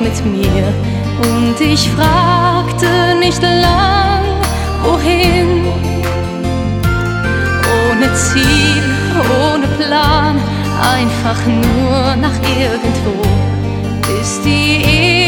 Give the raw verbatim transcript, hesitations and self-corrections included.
mit mir. Und ich fragte nicht lang, wohin. Ohne Ziel, ohne Plan, einfach nur nach irgendwo, bis die Erde